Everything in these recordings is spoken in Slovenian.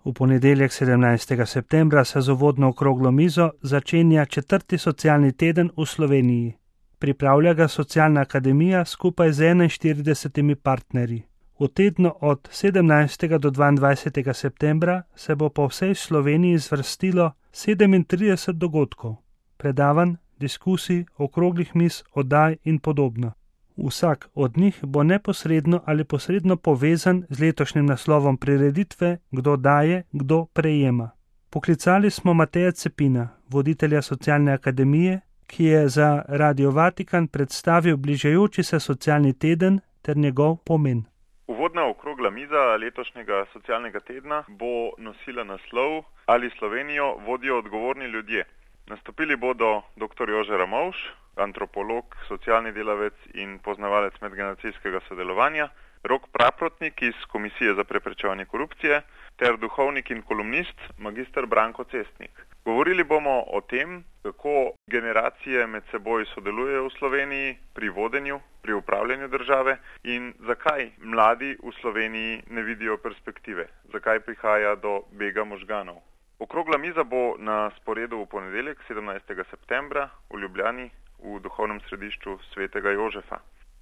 V ponedeljek 17. septembra se z uvodno okroglo mizo začenja 4. socialni teden v Sloveniji. Pripravlja ga Socialna akademija skupaj z 41 partnerji. V tednu od 17. do 22. septembra se bo po vsej Sloveniji zvrstilo 37 dogodkov, predavanj, diskusij, okroglih miz, oddaj in podobno. Vsak od njih bo neposredno ali posredno povezan z letošnjim naslovom prireditve Kdo daje, kdo prejema. Poklicali smo Mateja Cepina, voditelja Socialne akademije, ki je za Radio Vatikan predstavil bližajoči se socialni teden ter njegov pomen. Uvodna okrogla miza letošnjega socialnega tedna bo nosila naslov Ali Slovenijo vodijo odgovorni ljudje. Nastopili bodo dr. Jože Ramovš, antropolog, socialni delavec in poznavalec medgeneracijskega sodelovanja, Rok Praprotnik iz Komisije za preprečevanje korupcije ter duhovnik in kolumnist magister Branko Cestnik. Govorili bomo o tem, kako generacije med seboj sodelujejo v Sloveniji pri vodenju, pri upravljanju države in zakaj mladi v Sloveniji ne vidijo perspektive, zakaj prihaja do bega možganov. Okrogla miza bo na sporedu v ponedeljek 17. septembra v Ljubljani v duhovnem središču Svetega Jožefa.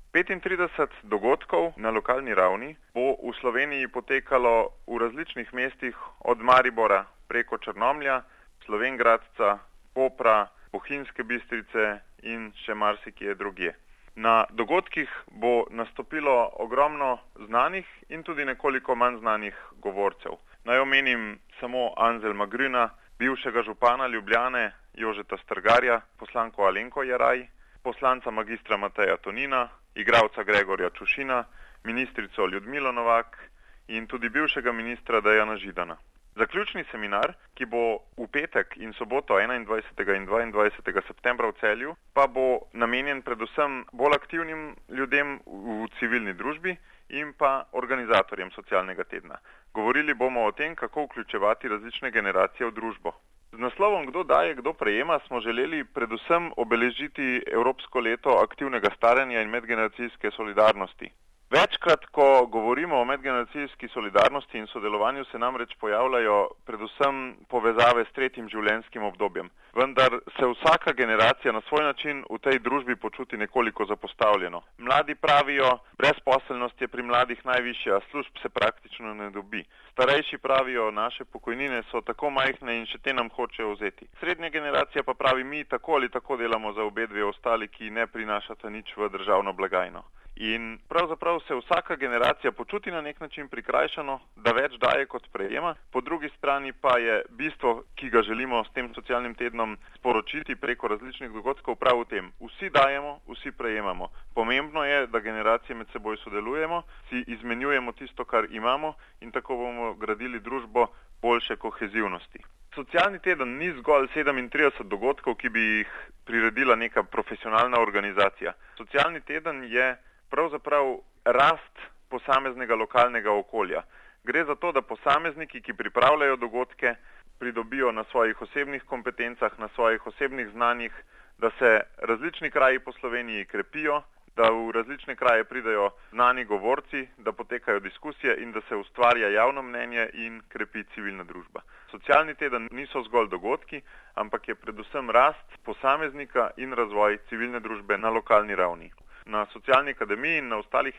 35 dogodkov na lokalni ravni bo v Sloveniji potekalo v različnih mestih od Maribora preko Črnomlja, Slovenj Gradca, Kopra, Bohinjske Bistrice in še marsikje drugje. Na dogodkih bo nastopilo ogromno znanih in tudi nekoliko manj znanih govorcev. Naj omenim samo Anzelma Grüna, bivšega župana Ljubljane Jožeta Strgarja, poslanko Alenko Jeraj, poslanca magistra Mateja Tonina, igralca Gregorja Čušina, ministrico Ljudmilo Novak in tudi bivšega ministra Dejana Židana. Zaključni seminar, ki bo v petek in soboto 21. in 22. septembra v Celju, pa bo namenjen predvsem bolj aktivnim ljudem v civilni družbi in pa organizatorjem socialnega tedna. Govorili bomo o tem, kako vključevati različne generacije v družbo. Z naslovom Kdo daje, kdo prejema smo želeli predvsem obeležiti Evropsko leto aktivnega staranja in medgeneracijske solidarnosti. Večkrat, ko govorimo o medgeneracijski solidarnosti in sodelovanju, se namreč pojavljajo predvsem povezave s tretjim življenjskim obdobjem. Vendar se vsaka generacija na svoj način v tej družbi počuti nekoliko zapostavljeno. Mladi pravijo, brezposelnost je pri mladih najvišja, služb se praktično ne dobi. Starejši pravijo, naše pokojnine so tako majhne in še te nam hočejo vzeti. Srednja generacija pa pravi, mi tako ali tako delamo za obe dve ostali, ki ne prinašata nič v državno blagajno. In pravzaprav se vsaka generacija počuti na nek način prikrajšano, da več daje kot prejema. Po drugi strani pa je bistvo, ki ga želimo s tem socialnim tednom sporočiti preko različnih dogodkov, prav v tem. Vsi dajemo, vsi prejemamo. Pomembno je, da generacije med seboj sodelujemo, si izmenjujemo tisto, kar imamo in tako bomo gradili družbo boljše kohezivnosti. Socialni teden ni zgolj 37 dogodkov, ki bi jih priredila neka profesionalna organizacija. Socialni teden je pravzaprav rast posameznega lokalnega okolja. Gre za to, da posamezniki, ki pripravljajo dogodke, pridobijo na svojih osebnih kompetencah, na svojih osebnih znanjih, da se različni kraji po Sloveniji krepijo, da v različne kraje pridejo znani govorci, da potekajo diskusije in da se ustvarja javno mnenje in krepi civilna družba. Socialni teden niso zgolj dogodki, ampak je predvsem rast posameznika in razvoj civilne družbe na lokalni ravni. Na Socialni akademiji in na ostalih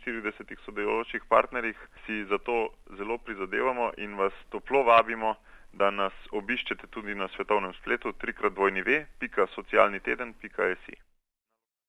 41 sodelujočih partnerjih si zato zelo prizadevamo in vas toplo vabimo, da nas obiščete tudi na svetovnem spletu www.socialniteden.si.